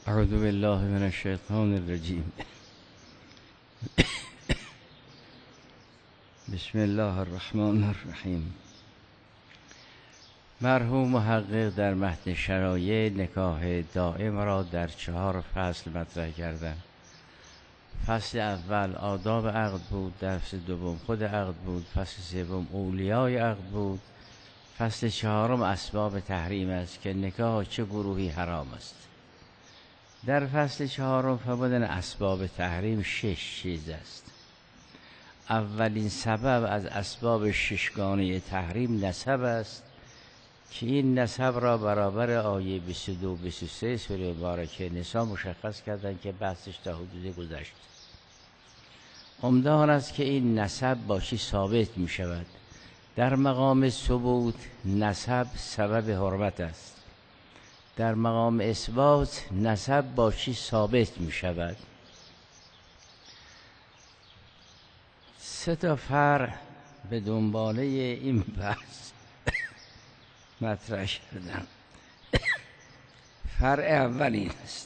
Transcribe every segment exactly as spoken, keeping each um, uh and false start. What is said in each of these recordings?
اعوذ بالله من الشیطان الرجیم. بسم الله الرحمن الرحیم. مرحوم محقق در متن شرایع نکاح دائم را در چهار فصل مطرح کردند. فصل اول آداب عقد بود، فصل دوم خود عقد بود، فصل سوم اولیای عقد بود، فصل چهارم اسباب تحریم است که نکاح چه گروهی حرام است. در فصل چهارم فرمودن اسباب تحریم شش چیز است. اولین سبب از اسباب ششگانه تحریم نسب است که این نسب را برابر آیه بیست و دو بیست و سه سوره مبارکه نساء مشخص کردند که بحثش تا حدودی گذشت. عمده آن است که این نسب با چی ثابت می شود. در مقام ثبوت نسب سبب حرمت است، در مقام اثبات نسب با چی ثابت می شود. سه تا فرع به دنباله این بحث مطرح کردم. فرع اول این است: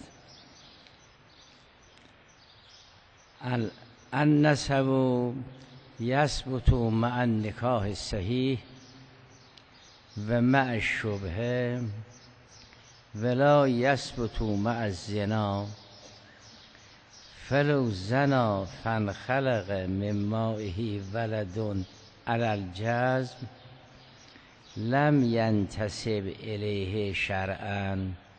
النسب یثبت مع النکاح صحیح و مع الشبهه ولا یثبت مع الزنا، فلو زنا فانخلق من مائه ولد علی الجزم لم ینتسب الیه شرعا.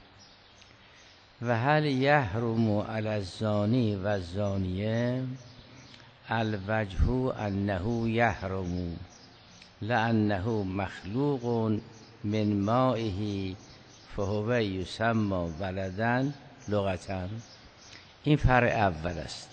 و هل یحرم علی الزانی و الزانیه؟ الوجه انه یحرم لانه مخلوق من مائه فهو یسمى ولدا لغتا. این فرع اول است.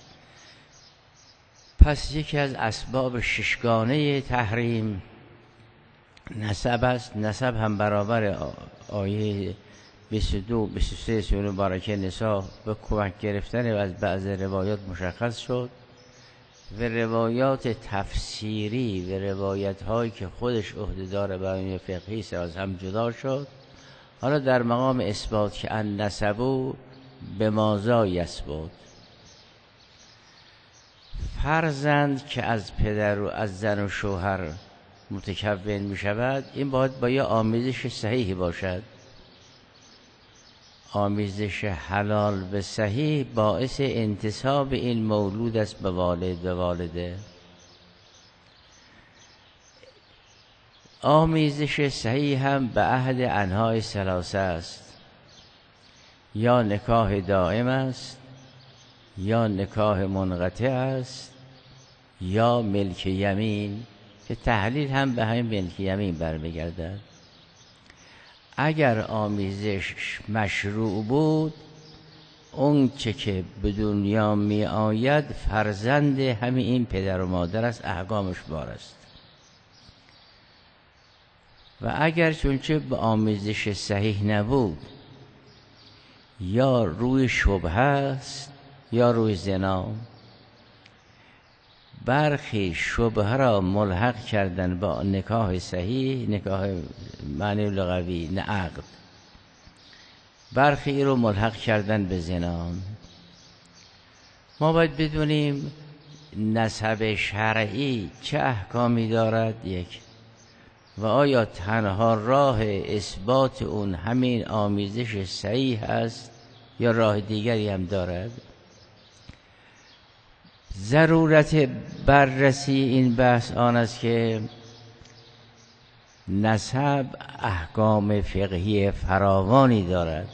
پس یکی از اسباب ششگانه تحریم نسب است. نسب هم برابر آیه بیست و دو بیست و سه سوره مبارکه نساء به کمک گرفتن از بعض روایات مشخص شد و روایات تفسیری و روایت هایی که خودش عهده‌دار بیان فقهی است از هم جدا شد. حالا در مقام اثبات که ان نسبو به ماذا یثبت، فرزند که از پدر و از زن و شوهر متکون می شود، این باید با یه آمیزش صحیحی باشد. آمیزش حلال به صحیح باعث انتساب این مولود است به والد و والده. آمیزش صحیح هم به احد انواع ثلاثه است: یا نکاح دائم است، یا نکاح منقطع است، یا ملک یمین، که تحلیل هم به همین ملک یمین برمیگردد. اگر آمیزش مشروع بود، اون چه که به دنیا می آید فرزند همین این پدر و مادر است، احکامش بار است. و اگر چونچه به آمیزش صحیح نبود، یا روی شبهه است یا روی زنا. برخی شبهه را ملحق کردن با نکاح صحیح، نکاح معنی لغوی نه عقد. برخی رو ملحق کردن به زنا. ما باید بدونیم نسب شرعی چه احکامی دارد، یک، و آیا تنها راه اثبات اون همین آمیزش صحیح است یا راه دیگری هم دارد. ضرورت بررسی این بحث آن است که نسب احکام فقهی فراوانی دارد.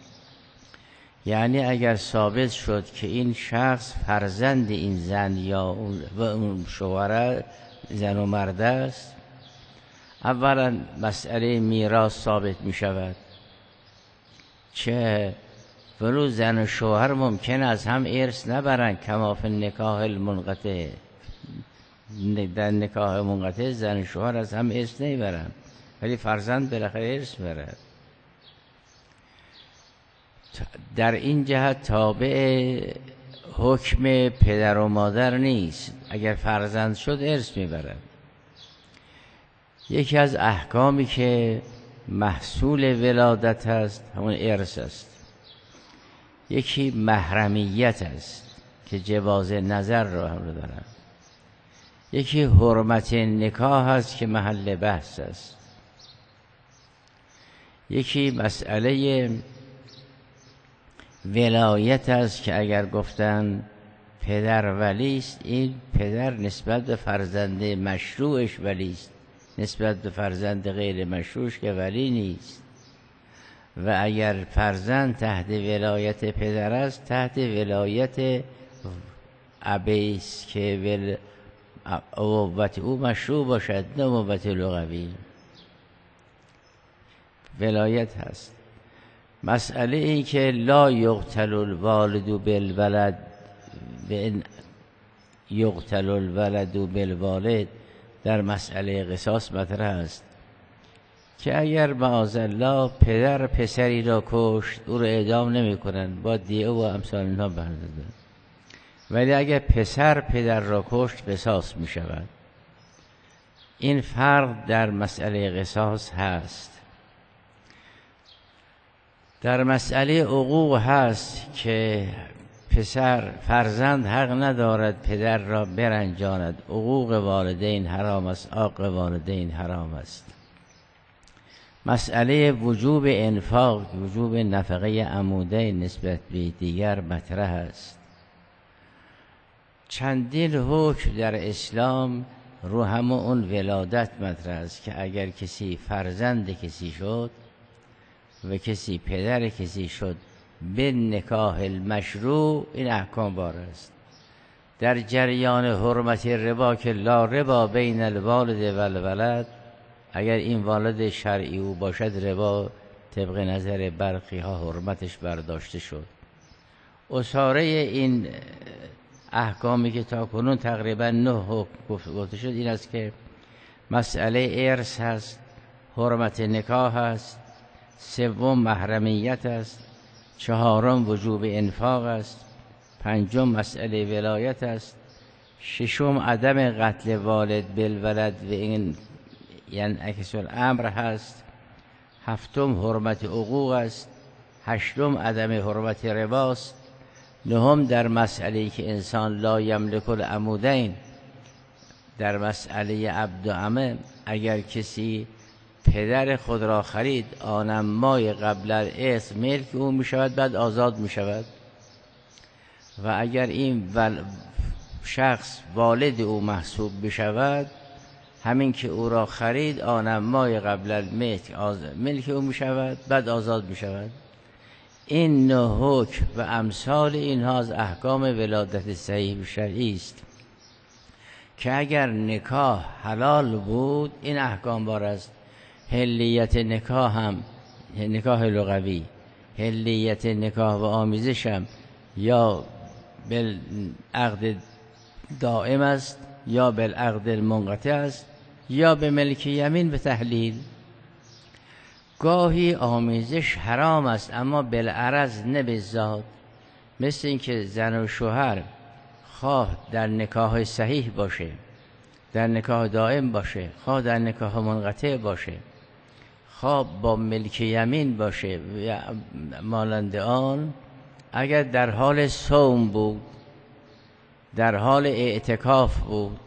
یعنی اگر ثابت شد که این شخص فرزند این زن یا اون شوهر زن و مرد است، اولا مسئله میراث ثابت می شود، چه ولو زن و شوهر ممکن از هم ارث نبرند، کما فی نکاح المنقطع. در نکاح منقطع زن و شوهر از هم ارث نمیبرند، ولی فرزند بالاخره ارث برد. در این جهت تابع حکم پدر و مادر نیست، اگر فرزند شد ارث میبرد. یکی از احکامی که محصول ولادت است همون ارث است. یکی محرمیت است که جواز نظر را هم دارد، یکی حرمت نکاح است که محل بحث است، یکی مسئله ولایت است که اگر گفتن پدر ولی است، این پدر نسبت به فرزند مشروعش ولی است، نسبت به فرزند غیر مشروعش که ولی نیست. و اگر فرزند تحت ولایت پدر است، تحت ولایت ابی است که ول ابوت او مشروع باشد، نه ابوت لغوی. ولایت هست. مسئله این که لا یقتل الوالد بالولد به این یقتل الولد بالوالد در مسئله قصاص مطرح است که اگر معاذالله پدر پسری را کشت، او را اعدام نمی کنند، با دیه و امثال اینها بردازند. ولی اگر پسر پدر را کشت، قصاص می شود. این فرق در مسئله قصاص هست. در مسئله حقوق هست که پسر فرزند حق ندارد پدر را برنجاند. حقوق والدین حرام است، حق والدین حرام است. مسئله وجوب انفاق، وجوب نفقه عمودین نسبت به دیگر مطرح است. چندین حکم در اسلام رو هم اون ولادت مطرح است که اگر کسی فرزند کسی شد و کسی پدر کسی شد به نکاح المشروع، این احکام بار است. در جریان حرمت ربا که لا ربا بین الوالد و الولد، اگر این والد شرعی او باشد، ربا طبق نظر برخی ها حرمتش برداشته شد. اساره این احکامی که تا کنون تقریبا نه حکم گفته شد این است که مسئله ارث هست، حرمت نکاح هست، سوم محرمیت است، چهارم وجوب انفاق است، پنجم مسئله ولایت است، ششم عدم قتل والد بالولد و این یعنی عکس الامر هست، هفتم حرمت حقوق است، هشتم عدم حرمت رباست، نهم در مسئله که انسان لا یملک العمودین، در مسئله عبد و عمه اگر کسی پدر خود را خرید، آنم مای قبل الارث ملک او می شود، بعد آزاد می شود. و اگر این شخص والد او محسوب بشود، همین که او را خرید آنم مای قبل الملک ملک او می شود، بعد آزاد می شود. این نه حکم و امثال اینها از احکام ولادت صحیح شرعی است که اگر نکاح حلال بود، این احکام بار است. حلیت نکاح هم، نکاح لغوی، حلیت نکاح و آمیزش هم یا بالعقد دائم است، یا بالعقد المنقطع است، یا به ملک یمین به تحلیل. گاهی آمیزش حرام است اما بالعرض نه بالذات، مثل این که زن و شوهر خواه در نکاح صحیح باشه، در نکاح دائم باشه، خواه در نکاح منقطع باشه، خواه با ملک یمین باشه و مانند آن، اگر در حال صوم بود، در حال اعتکاف بود،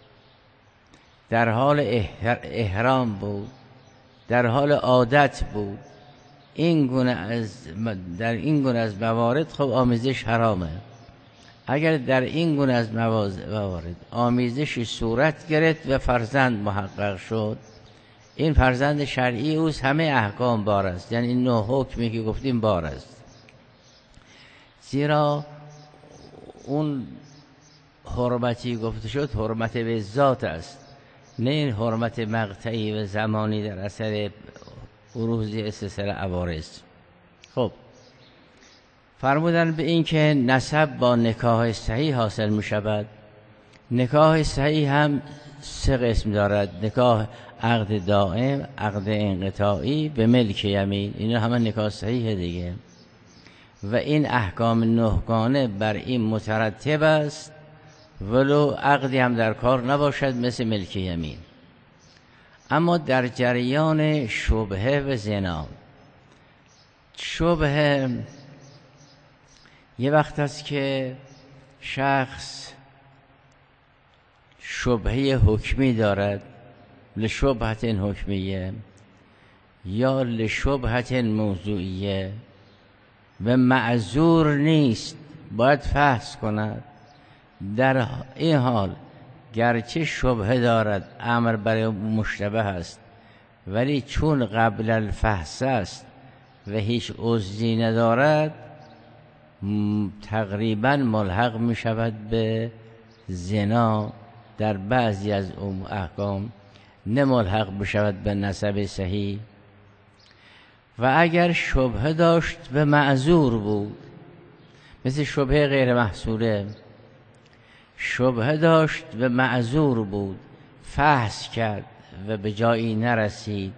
در حال احرام بود، در حال عادت بود، این گونه از در این گونه از موارد خب آمیزش حرامه. اگر در این گونه از موارد آمیزشی صورت گرفت و فرزند محقق شد، این فرزند شرعی اوست، همه احکام بار است، یعنی این نه حکمی که گفتیم بار است. زیرا اون حرمتی گفته شد حرمت به ذات است، نه این حرمت مقطعی و زمانی در اثر بروز استثناء عوارض. خب فرمودن به این که نسب با نکاح صحیح حاصل می شود. نکاح صحیح هم سه قسم دارد: نکاح عقد دائم، عقد انقطاعی، به ملک یمین. اینا همه نکاح صحیح دیگه و این احکام نهگانه بر این مترتب است، ولو عقدی هم در کار نباشد مثل ملک یمین. اما در جریان شبهه و زنا، شبهه یه وقت است که شخص شبهه حکمی دارد، لشبهت حکمیه یا لشبهت موضوعیه و معذور نیست، باید فحص کند. در این حال گرچه شبهه دارد، امر برای مشتبه است، ولی چون قبل الفحص است و هیچ عذری ندارد، تقریبا ملحق می شود به زنا در بعضی از اون احکام، نه ملحق بشود به نسب صحیح. و اگر شبهه داشت و معذور بود، مثل شبهه غیر محصوله، شبهه داشت و معذور بود، فحص کرد و به جایی نرسید،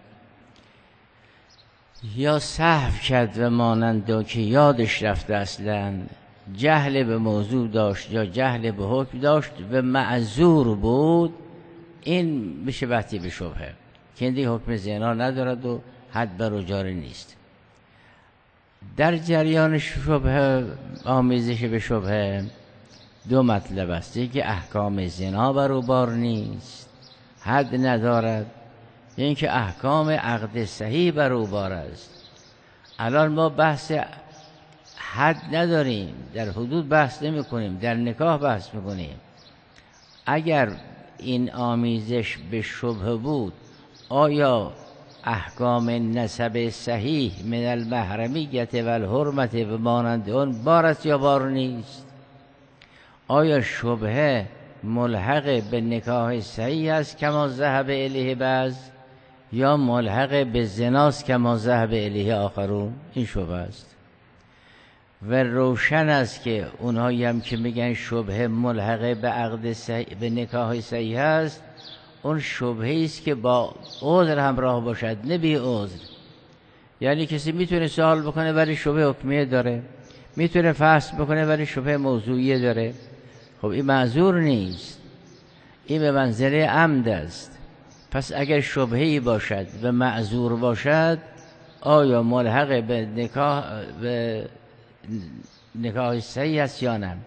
یا سهو کرد و مانند که یادش رفته، اصلا جهل به موضوع داشت یا جهل به حکم داشت و معذور بود، این میشه بحثی به شبهه که این دیگه حکم زنا ندارد و حد بر او جاری نیست. در جریان شبهه، آمیزش به شبهه، دو مطلب است. یکی احکام زنا بر او بار نیست، حد ندارد، اینکه احکام عقد صحیح بر او بار است. الان ما بحث حد نداریم، در حدود بحث نمی کنیم، در نکاح بحث میکنیم. اگر این آمیزش به شبهه بود، آیا احکام نسب صحیح من المحرمیت و الحرمت و مانند اون بار است یا بار نیست؟ آیا شبهه ملحق به نکاح صحیح است کما ذهب الیه بعض، یا ملحق به زناست کما ذهب الیه آخرون؟ این شبهه است. و روشن است که اونهایی هم که میگن شبهه ملحق به عقد صحیح، به نکاح صحیح است، اون شبهه است که با عذر همراه باشد، نه بی عذر. یعنی کسی میتونه سوال بکنه ولی شبهه حکمیه داره، میتونه فحص بکنه ولی شبهه موضوعیه داره. خب این معذور نیست، این به منزله عمد است. پس اگر شبهه‌ای باشد و معذور باشد، آیا ملحق به نکاح به نکاح صحیح است یا نه؟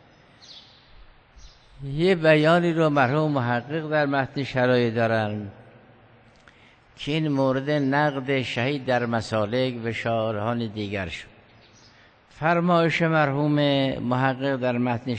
یه بیانی رو مرحوم محقق در متن شرایع دارن که این مورد نقد شهید در مسالک و شارحان دیگر شد. فرمایش مرحوم محقق در متن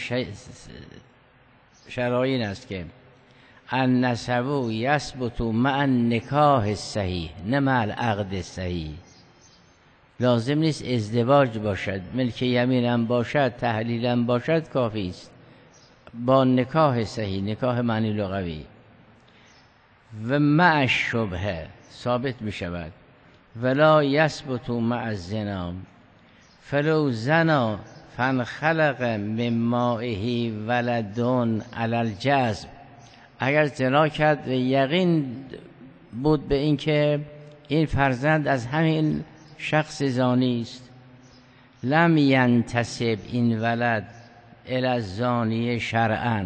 شرایع این است که النسب یثبت مع النکاح صحیح نه مع العقد صحیح. لازم نیست ازدواج باشد، ملک یمین هم باشد، تحلیل هم باشد، کافی است با نکاح صحیح، نکاح معنی لغوی. و مع شبهه ثابت می شود. ولا یثبت مع الزنا فلو زنا فانخلق من مائه ولدون علی الجذب. اگر زنا کرد و یقین بود به این که این فرزند از همین شخص زانی است، لم ینتسب این ولد الی الزانی شرعا،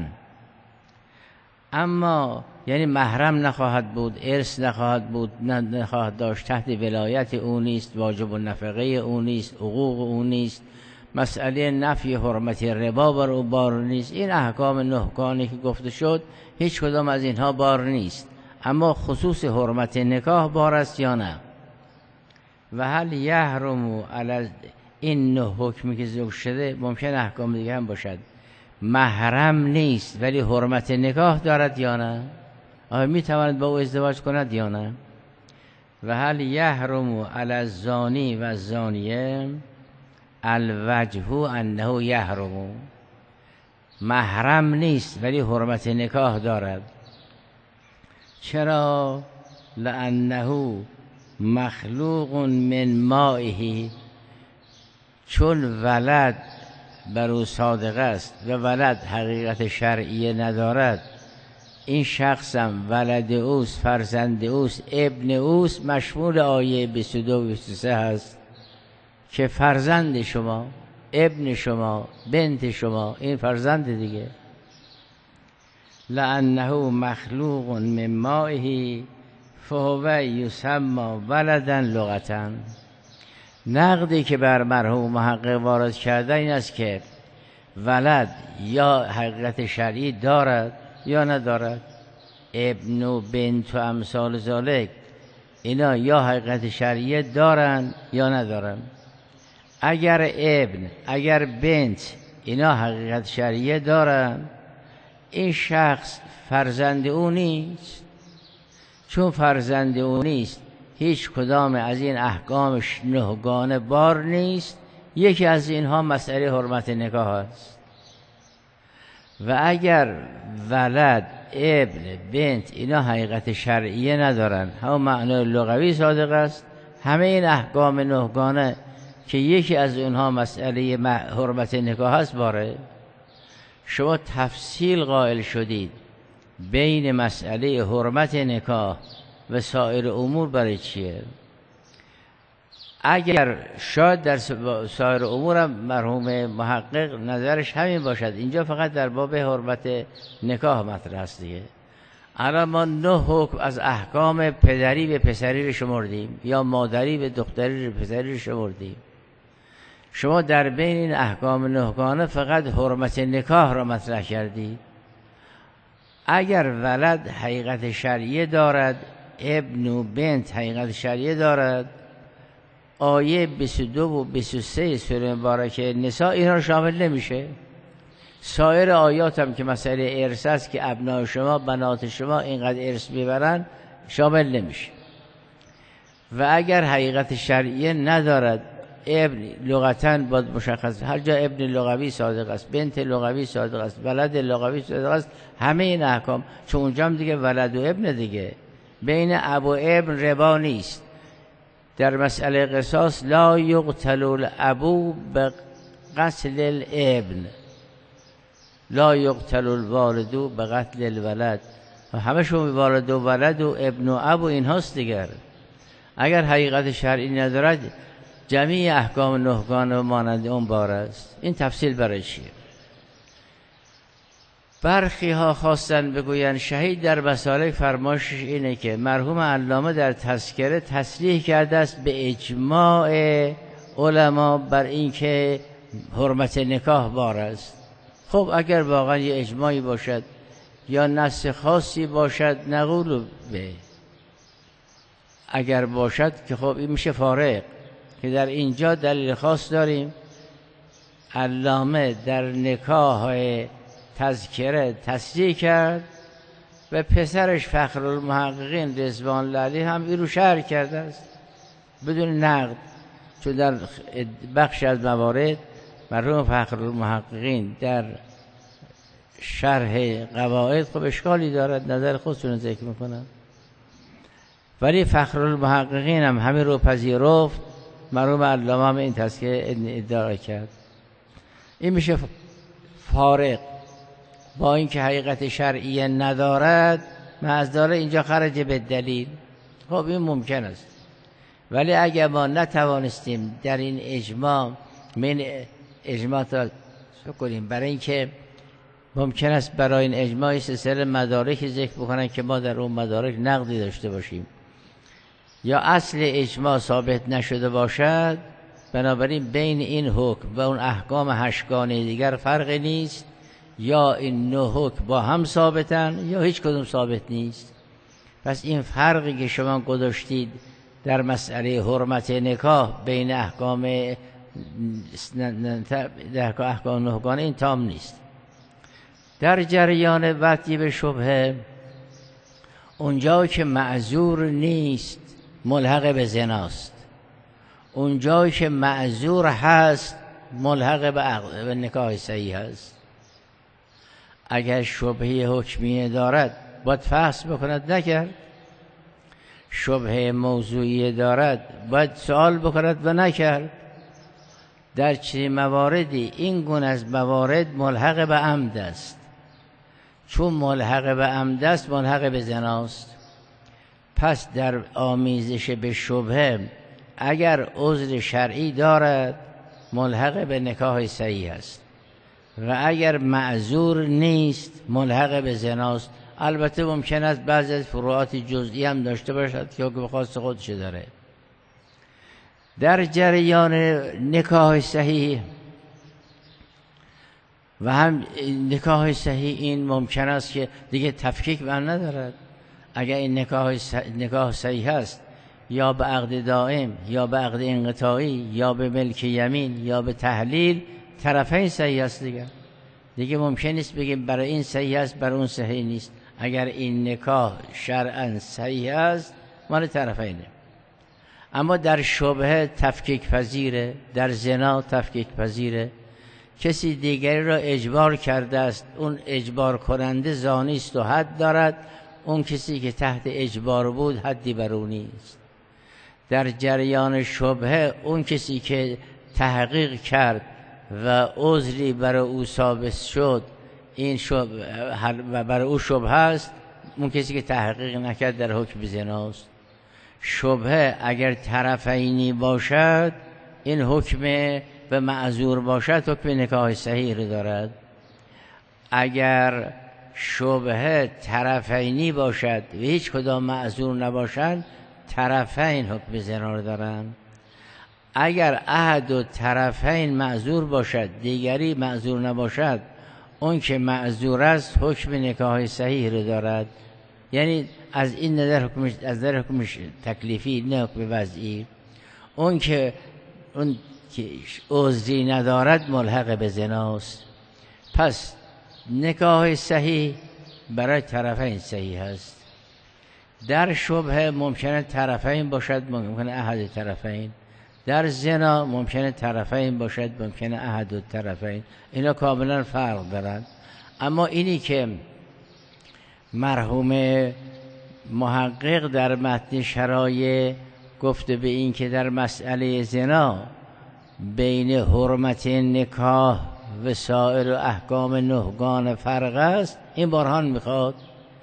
اما یعنی محرم نخواهد بود، ارث نخواهد بود، نخواهد داشت، تحت ولایت او نیست، واجب النفقه او نیست، حقوق او نیست، مسئله نفی حرمت ربا بر او بار نیست. این احکام نهکانی که گفته شد هیچ کدام از اینها بار نیست، اما خصوص حرمت نکاح بار است یا نه؟ و هل یحرم علی این نه حکمی که ذکر شده، ممکن احکام دیگه هم باشد، محرم نیست ولی حرمت نکاح دارد یا نه؟ آیا می تواند با او ازدواج کند یا نه؟ و هل یحرم علی الزانی و الزانیه الوجه انه یحرم، محرم نیست ولی حرمت نکاح دارد. چرا؟ لانه مخلوق من مائه، چون ولد بر او صادق است و ولد حقیقت شرعیه ندارد، این شخصم ولد اوست، فرزند اوست، ابن اوست، مشمول آیه بیست و دو و بیست و سه هست که فرزند شما، ابن شما، بنت شما، این فرزند دیگه. لانه مخلوق من مائه فهو یسمى ولدا لغتا، نقدی که بر مرحوم محقق وارد کرده این است که ولد یا حقیقت شرعی دارد یا ندارد. ابن و بنت و امثال ذالک اینا یا حقیقت شرعی دارن یا ندارن. اگر ابن اگر بنت اینا حقیقت شرعی دارن، این شخص فرزند او نیست. چون فرزند او نیست، هیچ کدام از این احکام نهگانه بار نیست. یکی از اینها مسئله حرمت نکاح است. و اگر ولد ابن بنت اینا حقیقت شرعیه ندارن، همون معنای لغوی صادق است، همه این احکام نهگانه که یکی از اونها مسئله حرمت نکاح است باره. شما تفصیل قائل شدید بین مسئله حرمت نکاح و سایر امور برای چیه؟ اگر شاید در سایر امور هم مرحوم محقق نظرش همین باشد، اینجا فقط در باب حرمت نکاح مطرح است دیگه. الان ما نه حکم از احکام پدری به پسری رو شمردیم یا مادری به دختری رو پسری رو شمردیم. شما در بین این احکام نهگانه فقط حرمت نکاح را مطرح کردید. اگر ولد حقیقت شرعیه دارد، ابن و بنت حقیقت شرعیه دارد، آیه بیست و دو و بیست و سه سوره مبارکه نساء اینا شامل نمیشه. سایر آیات هم که مسئله ارث است که ابنای شما بنات شما اینقدر ارث میبرن شامل نمیشه. و اگر حقیقت شرعیه ندارد، ابن لغتاً باید مشخص، هر جا ابن لغوی صادق است، بنت لغوی صادق است، ولد لغوی صادق است، همه این احکام. چون اونجا هم دیگه ولد و ابن دیگه، بین اب و ابن ربا نیست. در مسئله قصاص لا یقتل الابو بقتل الابن، لا یقتل الوالد بقتل الولد. همه شون والد و ولد و ابن و اب و این هاست دیگر. اگر حقیقت شرعی ندارد، جمیع احکام نهگانه و مانند اون بار است. این تفصیل برای چیه؟ برخی ها خواستن بگوین شهید در مسالک فرمایشش اینه که مرحوم علامه در تذکره تصریح کرده است به اجماع علما بر این که حرمت نکاح بار است. خب اگر واقعا یه اجماعی باشد یا نص خاصی باشد نقول به، اگر باشد که خب این میشه فارق، که در اینجا دلیل خاص داریم. علامه در نکاح تذکره تصریح کرد و پسرش فخرالمحققین رضوان الله علیه هم این رو شرح کرده است بدون نقد. چون در بخش از موارد مرحوم فخرالمحققین در شرح قواعد خب اشکالی دارد، نظر خودشون ذکر میکنن، ولی فخرالمحققین هم همین رو پذیرفت. مرحوم علامه هم این تذکره ادعا کرد. این میشه فارق با اینکه حقیقت شرعی ندارد، معذاره اینجا خرج به دلیل. خب این ممکن است، ولی اگر ما نتوانستیم در این اجماع من اجماع تا کنیم، برای اینکه ممکن است برای این اجماع سلسله مدارک ذکر بکنن که ما در اون مدارک نقدی داشته باشیم یا اصل اجماع ثابت نشده باشد، بنابراین بین این حکم و اون احکام هشتگانه دیگر فرقی نیست. یا این نه حکم با هم ثابتن یا هیچ کدوم ثابت نیست. پس این فرقی که شما گذاشتید در مسئله حرمت نکاح بین احکام در احکام نهگانه این تام نیست. در جریان وطی به شبهه، اونجا که معذور نیست ملحق به زناست، اونجا که معذور هست ملحق به نکاح صحیح هست. اگر شبهه حکمیه دارد باید فحص بکند، نکرد. شبهه موضوعی دارد باید سوال بکند و نکرد. در چه مواردی این گونه از موارد ملحق به عمد است. چون ملحق به عمد است ملحق به زناست. پس در آمیزش به شبهه اگر عذر شرعی دارد ملحق به نکاح صحیح است و اگر معذور نیست ملحق به زناست. البته ممکن است بعضی از فروعات جزئی هم داشته باشد که حکم خاص خودش داره. در جریان نکاح صحیح و هم نکاح صحیح این ممکن است که دیگه تفکیک بر ندارد. اگر این نکاح نکاح صحیح است یا به عقد دائم یا به عقد انقطاعی یا به ملک یمین یا به تحلیل، طرفین صحیح است دیگه دیگه ممکن نیست بگیم برای این صحیح است برای اون صحیح نیست. اگر این نکاح شرعاً صحیح است مال طرفینه. اما در شبهه تفکیک پذیره، در زنا تفکیک پذیره. کسی دیگری را اجبار کرده است، اون اجبار کننده زانی است و حد دارد، اون کسی که تحت اجبار بود حدی بر او نیست. در جریان شبهه اون کسی که تحقیق کرد و عذری برای او ثابت شد این شبه و برای او شبهه است، اون کسی که تحقیق نکرد در حکم زناست. شبهه اگر طرفینی باشد این حکم به معذور باشد حکم نکاح صحیح رو دارد. اگر شبهه طرفینی باشد و هیچ کدام معذور نباشند طرفین حکم زنا رو دارند. اگر احد و طرفین معذور باشد دیگری معذور نباشد اون که معذور است حکم نکاح صحیح رو دارد. یعنی از این نظر حکمش از نظر حکمش تکلیفی نه حکم وضعی. اون که اون که عذری ندارد ملحق به زناست. پس نکاح صحیح برای طرفین صحیح است. در شبهه ممکنه طرفین باشد ممکنه احد طرفین. در زنا ممکنه طرفین باشد ممکنه احد و طرفین. اینا کاملا فرق دارند. اما اینی که مرحوم محقق در متن شرایع گفته به این که در مسئله زنا بین حرمت نکاح و سایر احکام نهگان فرق است، این برهان میخواد.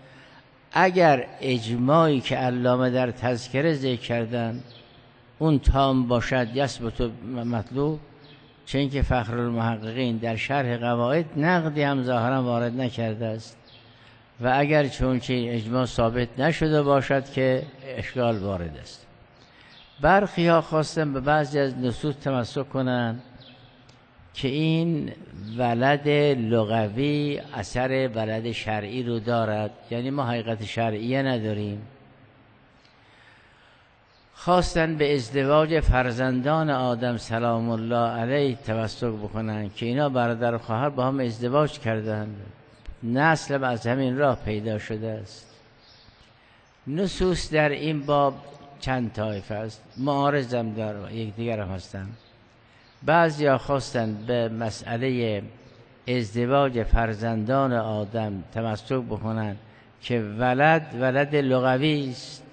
اگر اجماعی که علامه در تذکره ذکر کردن اون تام باشد یثبت مطلوب، چون که فخر المحققین در شرح قواعد نقدی هم ظاهرا وارد نکرده است و اگر چون که اجماع ثابت نشده باشد که اشکال وارد است. برخی ها خواستن به بعضی از نصوص تمسک کنند که این ولد لغوی اثر ولد شرعی رو دارد، یعنی ما حقیقت شرعیه نداریم. خواستن به ازدواج فرزندان آدم سلام الله علیه تمسک بکنن که اینا برادر و خواهر با هم ازدواج کردند، نسل از همین راه پیدا شده است. نصوص در این باب چند طایفه است، معارضم داره یک دیگر هم هستن. بعضی ها خواستن به مسئله ازدواج فرزندان آدم تمسک بکنن که ولد ولد لغوی است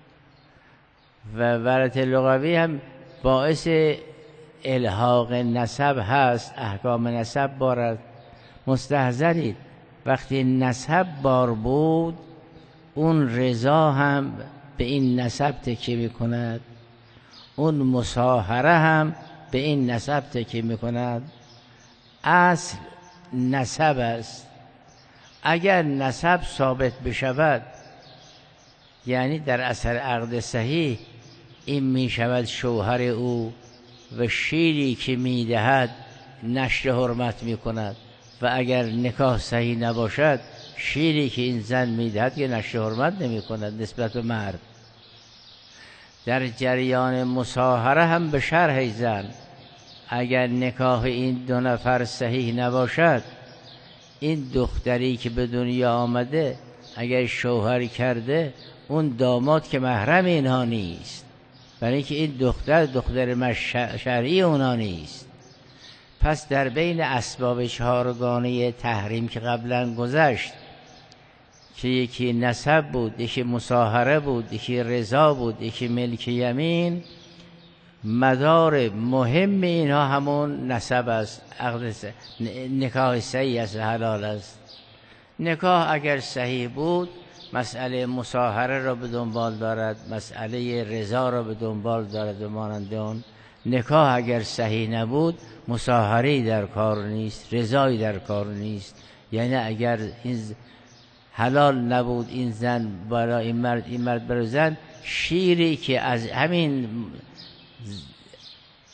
و ولد لغوی هم باعث الحاق نسب هست، احکام نسب بارد. مستحضرید وقتی نسب بار بود اون رضا هم به این نسب تکیه میکند، اون مصاهره هم به این نسب تکیه میکند. اصل نسب است. اگر نسب ثابت بشود یعنی در اثر عقد صحیح این میشود شوهر او و شیری که میدهد نشر حرمت میکند، و اگر نکاح صحیح نباشد شیری که این زن میدهد که نشر حرمت نمیکند نسبت به مرد. در جریان مصاهره هم به شرح زن اگر نکاح این دو نفر صحیح نباشد این دختری که به دنیا آمده اگر شوهر کرده اون داماد که محرم اینها نیست، برای اینکه این دختر دختر شرعی اونا نیست. پس در بین اسباب چهارگانه تحریم که قبلا گذشت که یکی نسب بود، یکی مصاهره بود، یکی رضا بود، یکی ملک یمین، مدار مهم اینها همون نسب است. عقد نکاح صحیح است، حلال است. نکاح اگر صحیح بود مسئله مصاهره را به دنبال دارد، مسئله رضا را به دنبال دارد و مانند اون. نکاح اگر صحیح نبود مصاهره‌ای در کار نیست، رضایی در کار نیست. یعنی اگر این حلال نبود این زن برای این مرد، این مرد برای زن، شیری که از همین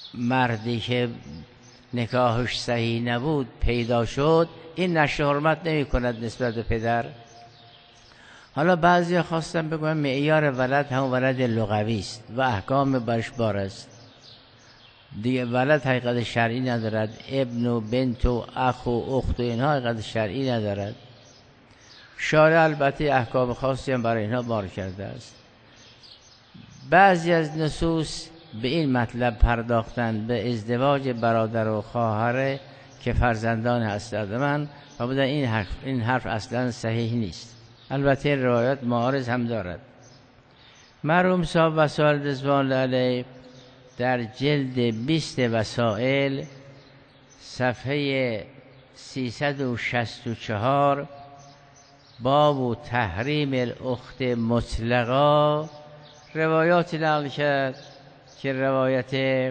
مردی که نکاحش صحیح نبود پیدا شد، این نشر حرمت نمی کند نسبت به پدر. حالا بعضی خواستن بگویم معیار ولد هم ولد لغوی است و احکام برش بار است دیگه. ولد حقیقت شرعی ندارد، ابن و بنت و اخ و اخت و اینها حقیقت شرعی ندارد. شارع البته احکام خاصی هم برای اینها بار کرده است. بعضی از نصوص به این مطلب پرداختن، به ازدواج برادر و خواهر که فرزندان هستند من، و بودن این حرف این حرف اصلا صحیح نیست. البته روایات معارض هم دارد. مرحوم صاحب وسائل رضوان الله علیه در جلد بیست وسائل صفحه سیصد و شصت و چهار باب و تحریم الاخت مطلقا روایاتی نقل کرد که روایت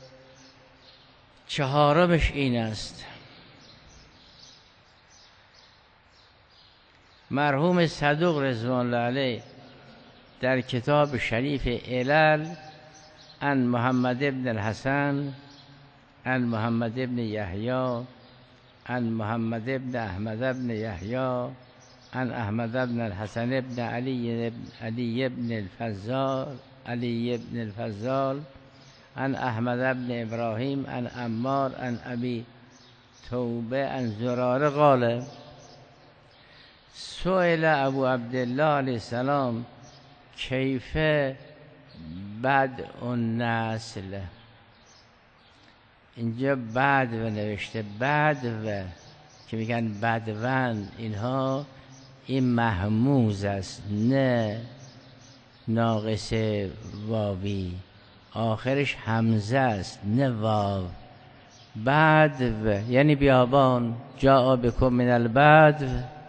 چهارمش این است. مرحوم صدوق رضوان الله علیه در کتاب شریف علل عن محمد ابن الحسن عن محمد ابن یحیی عن محمد ابن احمد ابن یحیی عن احمد ابن الحسن ابن علی ابن علی ابن الفضال علی ابن الفضال عن احمد ابن ابراهیم عن عمار عن ابی توبه عن زراره قال سئل ابو عبدالله علیه السلام کیف بدء النسل. اینجا بدو نوشته، بدو که میگن بدون، اینها این محموز است، نه ناقص واوی، آخرش همزه است نه واو. بدو یعنی بیابان. جاء بکم من البدو،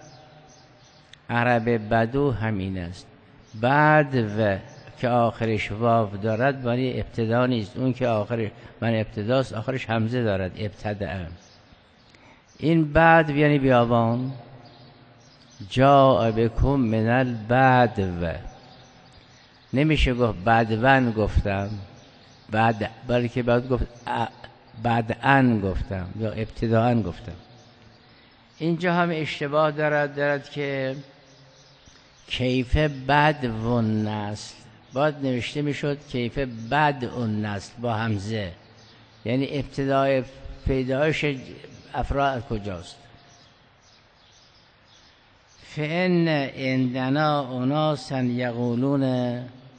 عرب بدو همین است. بدو که آخرش واو دارد ولی ابتدا نیست، اون که آخرش من ابتداست آخرش همزه دارد، ابتدأ. این بدو یعنی بیابان. جاء بکم من البدو، نمیشه گفت بدون گفتم بعد، بلکه باید گفت بدأن گفتم یا ابتداءن گفتم. اینجا هم اشتباه دارد دارد که کیف بدو النسل، باید نوشته میشد کیف بدء النسل با همزه، یعنی ابتدای پیدایش افراد کجاست. فإن عندنا اناسا یقولون،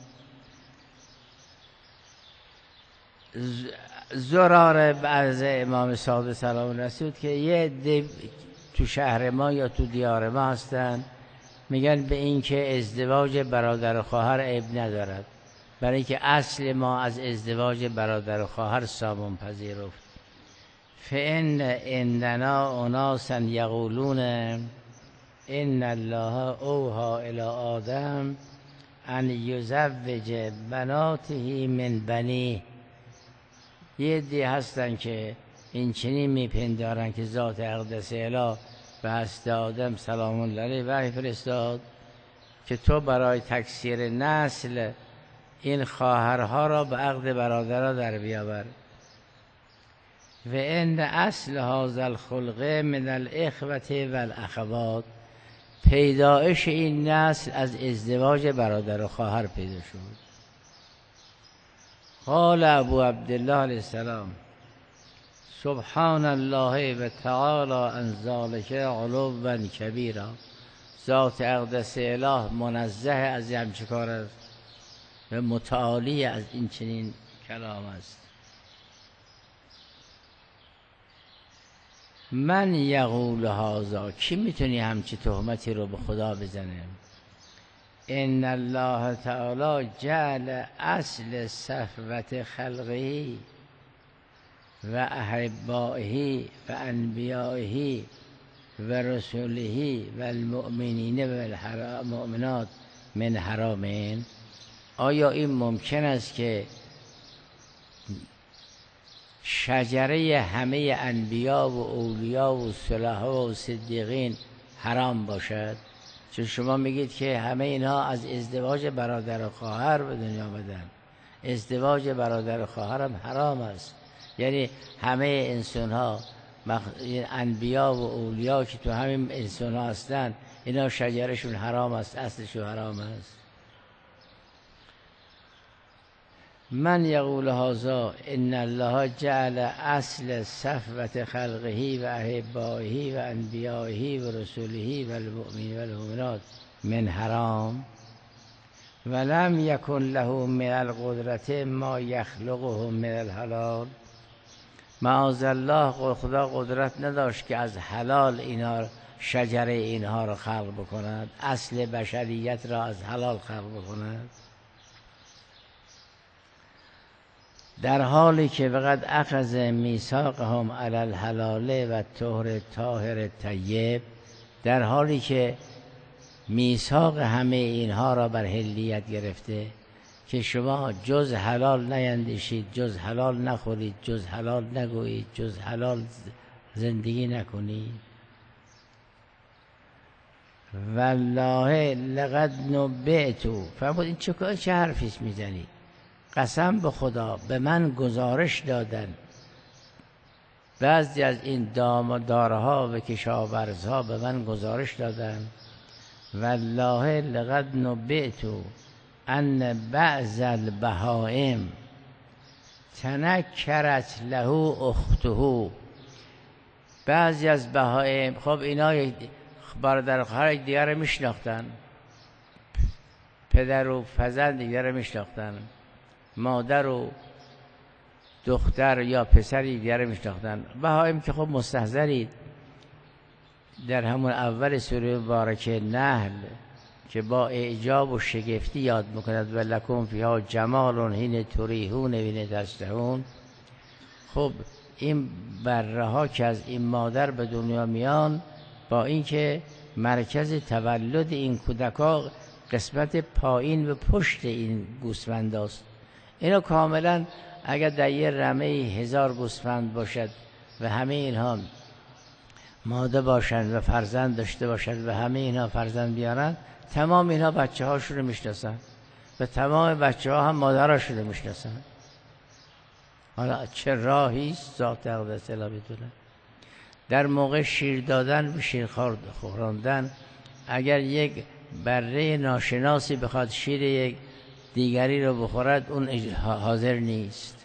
زرار بعض امام صادق سلام رسول که یه عده تو شهر ما یا تو دیار ما هستن میگن به این که ازدواج برادر و خواهر عیب ندارد، برای اینکه اصل ما از ازدواج برادر و خواهر سامون پذیرفت. فإن عندنا اناسا یقولون ان الله اوحی الی آدم ان یزوج بناته من بنیه. یه عده هستن که این چنین میپندارن که ذات اقدس اله به حضرت آدم سلام الله علیه وحی فرستاد که تو برای تکثیر نسل این خواهرها را به عقد برادرها در بیاور. و ان اصل هذا الخلق من الاخوة و الاخوات، پیدایش این نسل از ازدواج برادر و خواهر پیدا شد. قال ابو عبدالله علیه السلام سبحان الله و تعالی عن ذلک علوا کبیرا. ذات اقدس اله منزه از همچه کار است و متعالی از این چنین کلام است. من یقول هذا، کی میتونی همچی تهمتی رو به خدا بزنه؟ ان الله تعالی جعل اصل صفوت خلقه و احبائه و انبیائه و رسوله و المؤمنین و المؤمنات من حرامین. آیا این ممکن است که شجره همه انبیا و اولیا و صلحا و صدیقین حرام باشد؟ چون شما میگید که همه اینها از ازدواج برادر و خواهر به دنیا آمدن، ازدواج برادر و خواهرم حرام است. یعنی همه انسان ها مخ... انبیا و اولیا که تو همین انسان ها هستن، اینا شجرشون حرام است، اصلشون حرام است. من یقول هذا ان الله جعل اصل صفوة خلقه و احبائه و انبیائه و رسوله و المؤمنین و المؤمنات من حرام ولم یکن له من القدرة ما یخلقه من الحلال. معاذ الله، خدا قدرت نداشت که از حلال اینا شجره اینها را خلق بکند، اصل بشریت را از حلال خلق بکند، در حالی که فقط اخذ میثاقهم علی الحلال و طهر طاهر طیب، در حالی که میثاق همه اینها را بر حلیت گرفته که شما جز حلال نیندیشید، جز حلال نخورید، جز حلال نگویید، جز حلال زندگی نکنید. والله لقد نبئتو، فرمود این چه چه حرفیش میزنی؟ قسم به خدا به من گزارش دادن بعضی از این دامدارها و کشاورزها به من گزارش دادن. والله لقد نبئتو ان بعض البهائم تنکرت له اخته. بعضی از بهائم، خب اینا برادر خواهر دیگر رو میشناختن، پدر و فرزند دیگر رو میشناختن، مادر و دختر یا پسری دیگر رو میشناختن. بهائم که خب مستحضرید، در همون اول سوره مبارکه نحل که با اعجاب و شگفتی یاد میکند و لکم فیها جمال حین تریحون و حین تسرحون. خب این بره ها که از این مادر به دنیا میان، با اینکه مرکز تولد این کودکا قسمت پایین و پشت این گوسفند است، اینا کاملا اگر در یه رمه هزار گوسفند باشد و همه اینها ماده باشند و فرزند داشته باشند و همه اینها فرزند بیارن، تمام اینها بچه هاشون رو میشناسن و تمام بچه ها هم مادراشون رو میشناسن. حالا چه راهی است ذات اقدس الا بدونه. در موقع شیر دادن و شیر خوراندن، اگر یک بره ناشناسی بخواد شیر یک دیگری رو بخورد، اون حاضر نیست.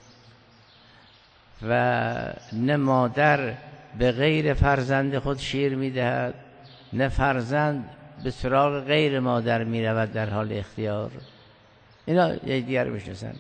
و نه مادر به غیر فرزند خود شیر میدهد، نه فرزند به سراغ غیر مادر میرود در حال اختیار. اینا یک دیگر میشناسن.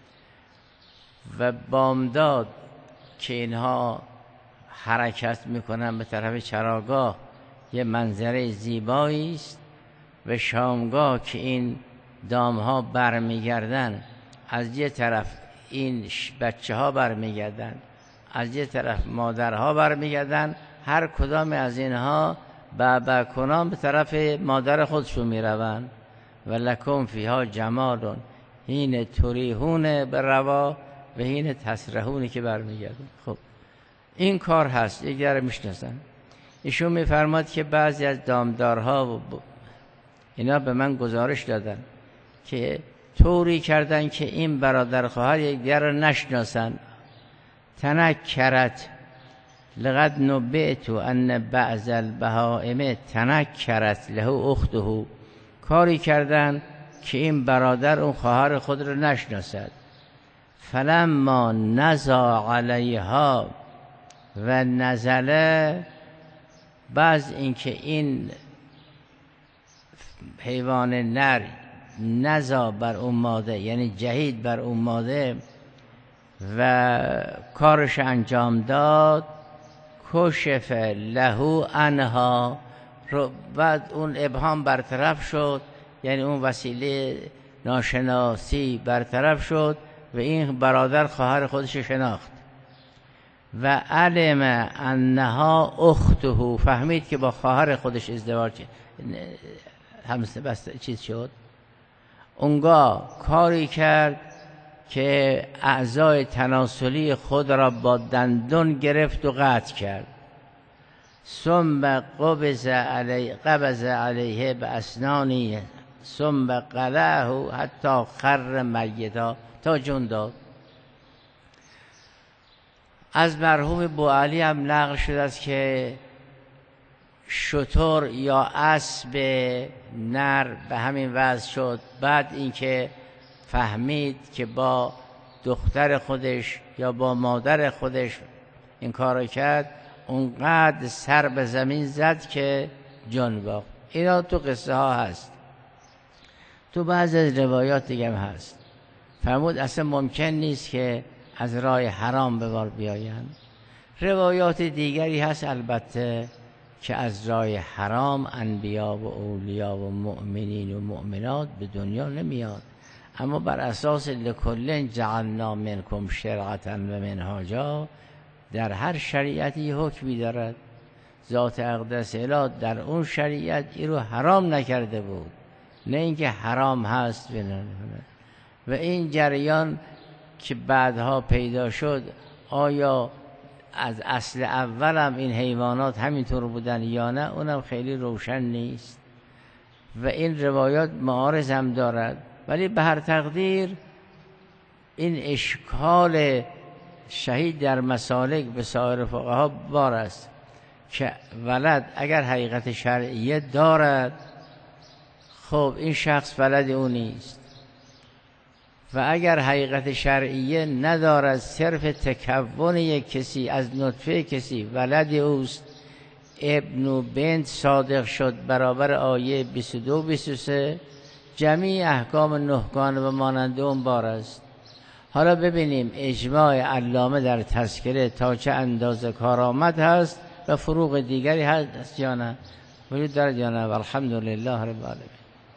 و بامداد که اینها حرکت میکنن به طرف چراگاه، یه منظره زیبایی است. و شامگاه که این دامها برمیگردن، از یه طرف این بچه ها برمیگردن، از یه طرف مادرها برمیگردن، هر کدام از اینها بابا کنان به طرف مادر خودشون میروند. و لکم فیها جمال حین تریحون بروا و حین تسرحون که برمیگردن. خب این کار هست، یک دیگر میشناسن. ایشون میفرماد که بعضی از دامدارها و اینا به من گزارش دادن که طوری کردن که این برادر خواهر یک دیگر رو نشناسن. تنکرت لقد نبئت ان بعض البهائم تنکرت له اخته. کاری کردن که این برادر اون خواهر خود رو نشناسد. فلما نزا علیها و نزله، بعض اینکه این حیوان نر نزا بر اون ماده، یعنی جهید بر اون ماده و کارش انجام داد، کشف له عنها، بعد اون ابهام برطرف شد، یعنی اون وسیله ناشناسی برطرف شد و این برادر خواهر خودش شناخت. و علم انها اخته، فهمید که با خواهر خودش ازدواج همسه بس چیز شد. اونگاه کاری کرد که اعضای تناسلی خود را با دندون گرفت و قطع کرد. ثم قبض علیه قبض علیه به اسنانی ثم قلعه حتی خر میتا، تا جون داد. از مرحوم بوعلی هم نقل شده است که شتر یا اسب نر به همین وضع شد. بعد اینکه فهمید که با دختر خودش یا با مادر خودش این کارو کرد، اونقدر سر به زمین زد که جان باخت. اینا تو قصه ها هست، تو بعضی از روایات دیگه هم هست. فرمود اصلا ممکن نیست که از راه حرام به بار بیایند. روایات دیگری هست البته که از راه حرام انبیا و اولیا و مؤمنین و مؤمنات به دنیا نمیاد، اما بر اساس لکل جعلنا منکم شرعة و منهاجا، در هر شریعتی حکمی دارد. ذات اقدس الهی در اون شریعت این رو حرام نکرده بود، نه اینکه حرام هست بنه. و این جریان که بعدها پیدا شد، آیا از اصل اولم این حیوانات همینطور بودن یا نه، اونم خیلی روشن نیست و این روایات معارض هم دارد. ولی به هر تقدیر این اشکال شهید در مسالک به سایر فقها بار است که ولد اگر حقیقت شرعیه دارد، خب این شخص ولد او نیست، و اگر حقیقت شرعیه ندارد، صرف تکون یک کسی از نطفه کسی ولد اوست، ابن و بنت صادق شد برابر آیه بیست و دو بیست و سه، جمیع احکام نهگان و مانند اون بار است. حالا ببینیم اجماع علامه در تذکره تا چه اندازه کارآمد هست و فروق دیگری هست یا نه، وجود دارد یا نه. والحمدلله رب العالمین.